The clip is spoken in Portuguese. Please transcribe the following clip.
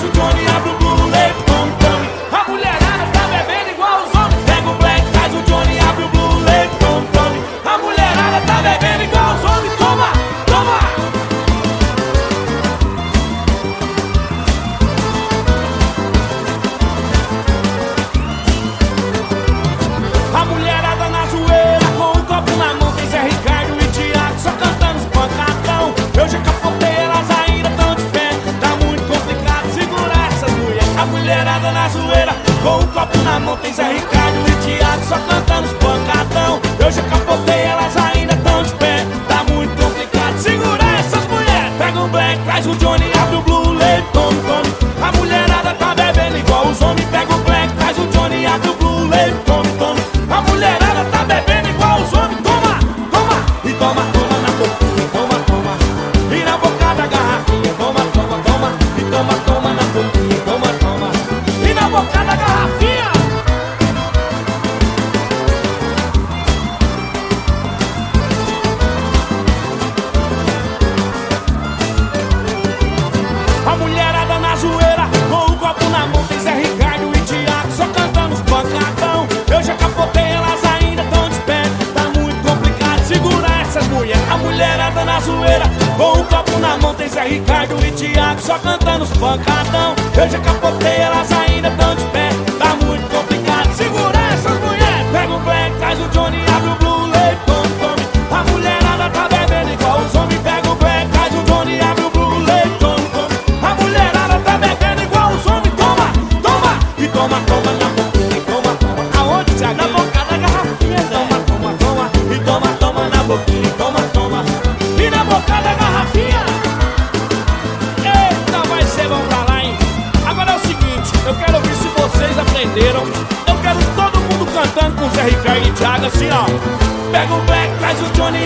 traz o Johnny, abre o Blue, leve, tome, tome. A mulherada tá bebendo igual os homens. Pega o Black, traz o Johnny, abre o Blue, leve, tome, tome. A mulherada tá bebendo igual os homens. Toma, toma. A mulherada na zoeira, com um copo na mão, tem Zé Ricardo e Thiago só cantando os pancadão. Eu já capotei, elas ainda tão de pé. Tá muito complicado segurar essas mulheres. A mulherada na zoeira, com um copo na mão, tem Zé Ricardo e Thiago só cantando os pancadão. Eu já capotei, elas ainda tão de pé. Tá muito complicado segurar essas mulheres. Pega o Black, traz o Johnny, abre o Blue, leve, tome, tome. A mulherada tá bebendo igual os homens. Pega o Black, traz o Johnny, abre o Blue, leve, tome, tome. A mulherada tá bebendo igual os homens. Toma, toma, e toma, toma na boquinha, toma, toma. E na boca da garrafinha, toma, toma, toma. E toma, toma na boquinha, toma, toma. E na boca da garrafinha. A mulherada na zoeira, com um copo na mão, tem Zé Ricardo e Thiago só cantando os pancadão. Eu já capotei, elas ainda tão de pé. Tá muito complicado segurar essas mulheres. A mulherada na zoeira, com um copo na mão, tem Zé Ricardo e Thiago só cantando os pancadão. Eu já capotei, elas ainda tão de pé. Tá muito complicado segurar essas mulheres. Pega o Black, traz o Johnny, abre o Blue, leve, tome, tome. A mulherada tá bebendo igual os homens. Pega o Black, traz o Johnny, abre o Blue, leve, tome, tome. A mulherada tá bebendo igual os homens. Toma, toma, e toma, toma na boquinha, toma, toma. Aonde, Thiago? Na boca da garrafinha. Toma, toma, toma, e toma, toma na boquinha, toma, toma. E na boca da garrafinha. Eita, vai ser bom pra lá, hein? Agora é o seguinte, eu quero ouvir se vocês aprenderam. Eu quero todo mundo cantando com Zé Ricardo e Thiago assim, ó. Pega o Black, traz o Johnny,